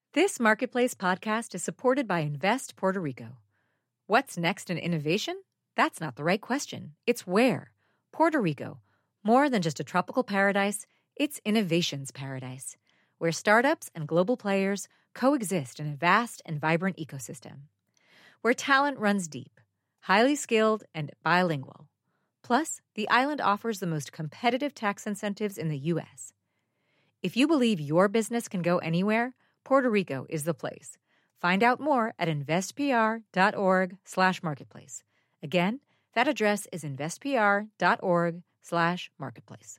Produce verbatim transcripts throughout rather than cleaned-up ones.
This Marketplace podcast is supported by Invest Puerto Rico. What's next in innovation? That's not the right question. It's where. Puerto Rico. More than just a tropical paradise, it's innovation's paradise, where startups and global players coexist in a vast and vibrant ecosystem. Where talent runs deep, highly skilled, and bilingual. Plus, the island offers the most competitive tax incentives in the U S. If you believe your business can go anywhere, Puerto Rico is the place. Find out more at investpr.org slash marketplace. Again, that address is investpr.org slash marketplace.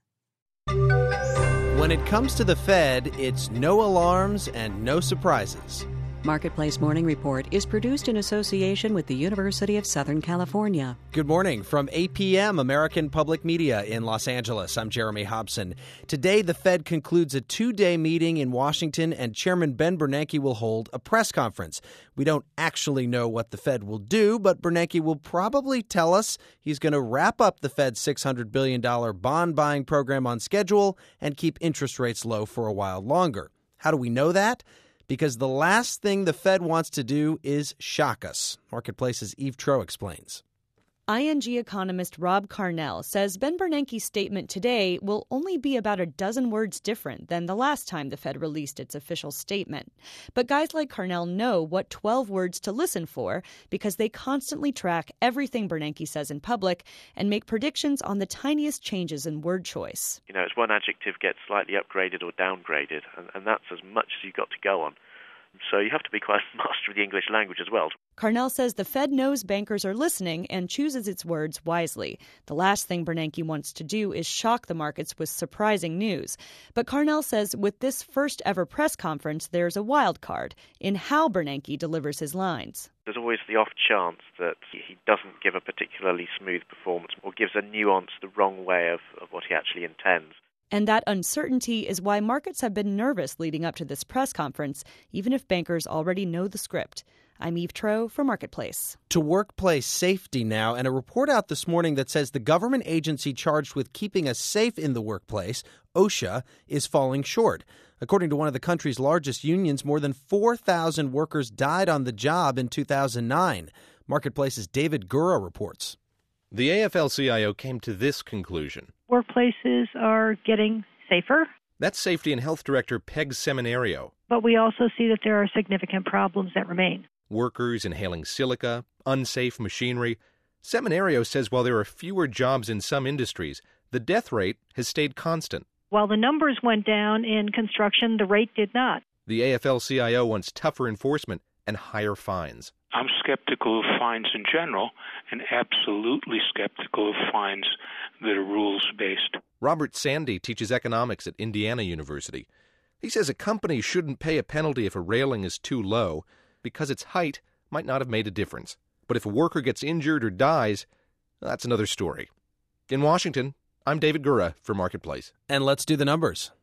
When it comes to the Fed, it's no alarms and no surprises. Marketplace Morning Report is produced in association with the University of Southern California. Good morning from A P M, American Public Media in Los Angeles. I'm Jeremy Hobson. Today, the Fed concludes a two-day meeting in Washington, and Chairman Ben Bernanke will hold a press conference. We don't actually know what the Fed will do, but Bernanke will probably tell us he's going to wrap up the Fed's six hundred billion dollars bond buying program on schedule and keep interest rates low for a while longer. How do we know that? Because the last thing the Fed wants to do is shock us. Marketplace's Eve Troeh explains. I N G economist Rob Carnell says Ben Bernanke's statement today will only be about a dozen words different than the last time the Fed released its official statement. But guys like Carnell know what twelve words to listen for because they constantly track everything Bernanke says in public and make predictions on the tiniest changes in word choice. You know, as one adjective gets slightly upgraded or downgraded, and, and that's as much as you've got to go on. So you have to be quite a master of the English language as well. Carnell says the Fed knows bankers are listening and chooses its words wisely. The last thing Bernanke wants to do is shock the markets with surprising news. But Carnell says with this first ever press conference, there's a wild card in how Bernanke delivers his lines. There's always the off chance that he doesn't give a particularly smooth performance or gives a nuance the wrong way of, of what he actually intends. And that uncertainty is why markets have been nervous leading up to this press conference, even if bankers already know the script. I'm Eve Troeh for Marketplace. To workplace safety now, and a report out this morning that says the government agency charged with keeping us safe in the workplace, OSHA, is falling short. According to one of the country's largest unions, more than four thousand workers died on the job in two thousand nine. Marketplace's David Gura reports. The A F L C I O came to this conclusion. Workplaces are getting safer. That's Safety and Health Director Peg Seminario. But we also see that there are significant problems that remain. Workers inhaling silica, unsafe machinery. Seminario says while there are fewer jobs in some industries, the death rate has stayed constant. While the numbers went down in construction, the rate did not. The A F L C I O wants tougher enforcement and higher fines. I'm skeptical of fines in general and absolutely skeptical of fines that are rules-based. Robert Sandy teaches economics at Indiana University. He says a company shouldn't pay a penalty if a railing is too low because its height might not have made a difference. But if a worker gets injured or dies, that's another story. In Washington, I'm David Gura for Marketplace. And let's do the numbers.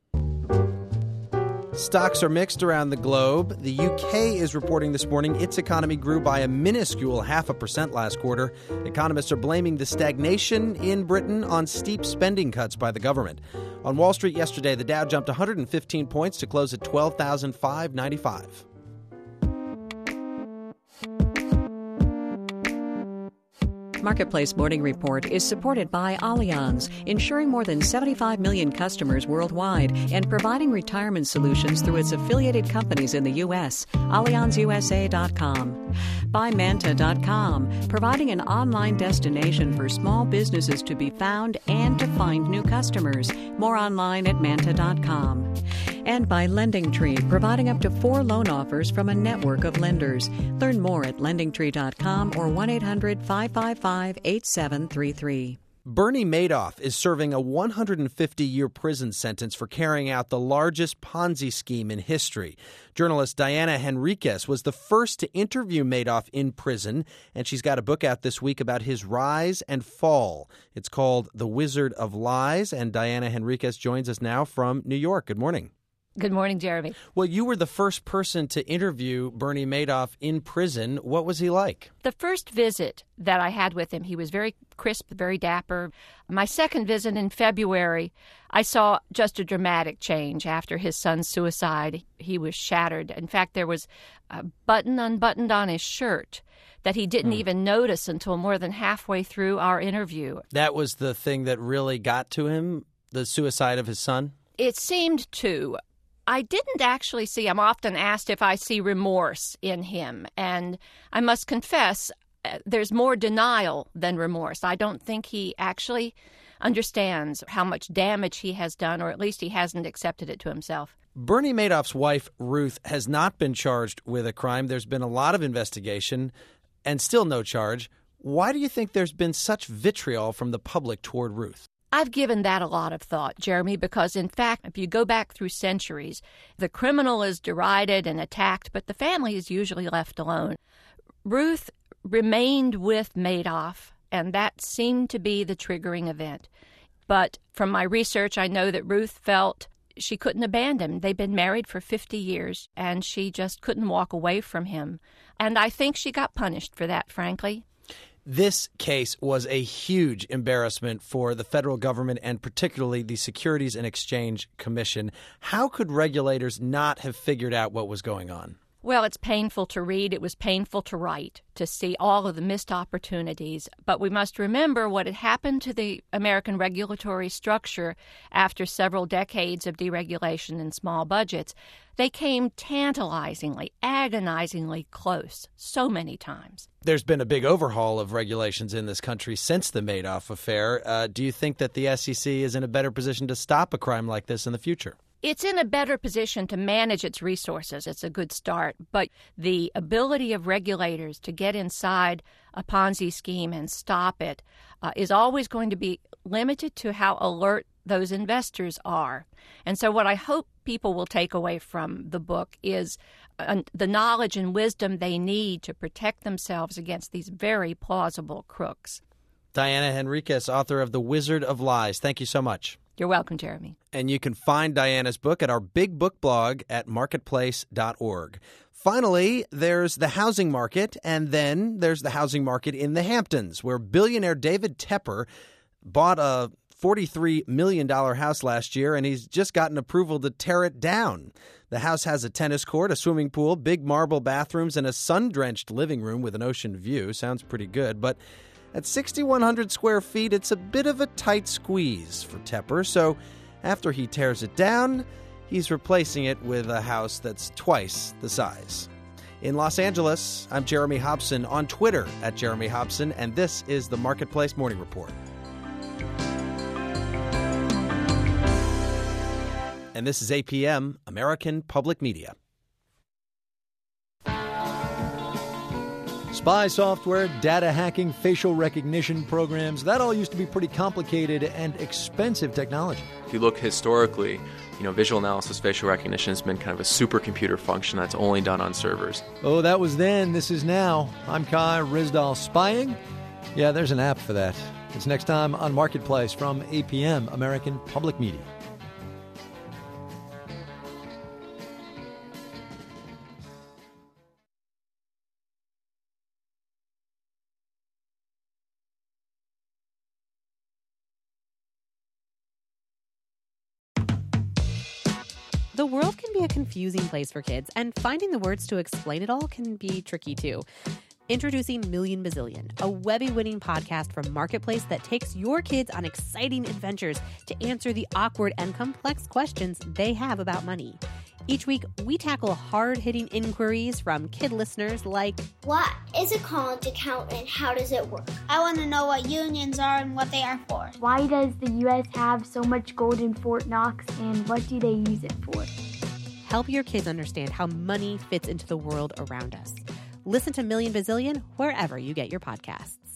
Stocks are mixed around the globe. The U K is reporting this morning its economy grew by a minuscule half a percent last quarter. Economists are blaming the stagnation in Britain on steep spending cuts by the government. On Wall Street yesterday, the Dow jumped one hundred fifteen points to close at twelve thousand five hundred ninety-five. Marketplace Morning Report is supported by Allianz, insuring more than seventy-five million customers worldwide and providing retirement solutions through its affiliated companies in the U S. Allianz U S A dot com. By Manta dot com, providing an online destination for small businesses to be found and to find new customers. More online at Manta dot com. And by LendingTree, providing up to four loan offers from a network of lenders. Learn more at lending tree dot com or one eight hundred five five five eight seven three three. Bernie Madoff is serving a one hundred fifty year prison sentence for carrying out the largest Ponzi scheme in history. Journalist Diana Henriquez was the first to interview Madoff in prison, and she's got a book out this week about his rise and fall. It's called The Wizard of Lies, and Diana Henriquez joins us now from New York. Good morning. Good morning, Jeremy. Well, you were the first person to interview Bernie Madoff in prison. What was he like? The first visit that I had with him, he was very crisp, very dapper. My second visit in February, I saw just a dramatic change after his son's suicide. He was shattered. In fact, there was a button unbuttoned on his shirt that he didn't mm. even notice until more than halfway through our interview. That was the thing that really got to him, the suicide of his son? It seemed to. I didn't actually see, I'm often asked if I see remorse in him, and I must confess, uh, there's more denial than remorse. I don't think he actually understands how much damage he has done, or at least he hasn't accepted it to himself. Bernie Madoff's wife, Ruth, has not been charged with a crime. There's been a lot of investigation and still no charge. Why do you think there's been such vitriol from the public toward Ruth? I've given that a lot of thought, Jeremy, because, in fact, if you go back through centuries, the criminal is derided and attacked, but the family is usually left alone. Ruth remained with Madoff, and that seemed to be the triggering event. But from my research, I know that Ruth felt she couldn't abandon him. They'd been married for fifty years, and she just couldn't walk away from him. And I think she got punished for that, frankly. This case was a huge embarrassment for the federal government and particularly the Securities and Exchange Commission. How could regulators not have figured out what was going on? Well, it's painful to read. It was painful to write, to see all of the missed opportunities. But we must remember what had happened to the American regulatory structure after several decades of deregulation and small budgets. They came tantalizingly, agonizingly close so many times. There's been a big overhaul of regulations in this country since the Madoff affair. Uh, do you think that the S E C is in a better position to stop a crime like this in the future? It's in a better position to manage its resources. It's a good start. But the ability of regulators to get inside a Ponzi scheme and stop it uh, is always going to be limited to how alert those investors are. And so what I hope people will take away from the book is uh, the knowledge and wisdom they need to protect themselves against these very plausible crooks. Diana Henriquez, author of The Wizard of Lies. Thank you so much. You're welcome, Jeremy. And you can find Diana's book at our big book blog at marketplace dot org. Finally, there's the housing market, and then there's the housing market in the Hamptons, where billionaire David Tepper bought a forty-three million dollars house last year, and he's just gotten approval to tear it down. The house has a tennis court, a swimming pool, big marble bathrooms, and a sun-drenched living room with an ocean view. Sounds pretty good, but at six thousand one hundred square feet, it's a bit of a tight squeeze for Tepper. So after he tears it down, he's replacing it with a house that's twice the size. In Los Angeles, I'm Jeremy Hobson, on Twitter at Jeremy Hobson, and this is the Marketplace Morning Report. And this is A P M, American Public Media. Spy software, data hacking, facial recognition programs, that all used to be pretty complicated and expensive technology. If you look historically, you know, visual analysis, facial recognition has been kind of a supercomputer function that's only done on servers. Oh, that was then, this is now. I'm Kai Ryssdal. Spying? Yeah, there's an app for that. It's next time on Marketplace from A P M, American Public Media. The world can be a confusing place for kids, and finding the words to explain it all can be tricky too. Introducing Million Bazillion, a Webby-winning podcast from Marketplace that takes your kids on exciting adventures to answer the awkward and complex questions they have about money. Each week, we tackle hard-hitting inquiries from kid listeners like, what is a college account and how does it work? I want to know what unions are and what they are for. Why does the U S have so much gold in Fort Knox and what do they use it for? Help your kids understand how money fits into the world around us. Listen to Million Bazillion wherever you get your podcasts.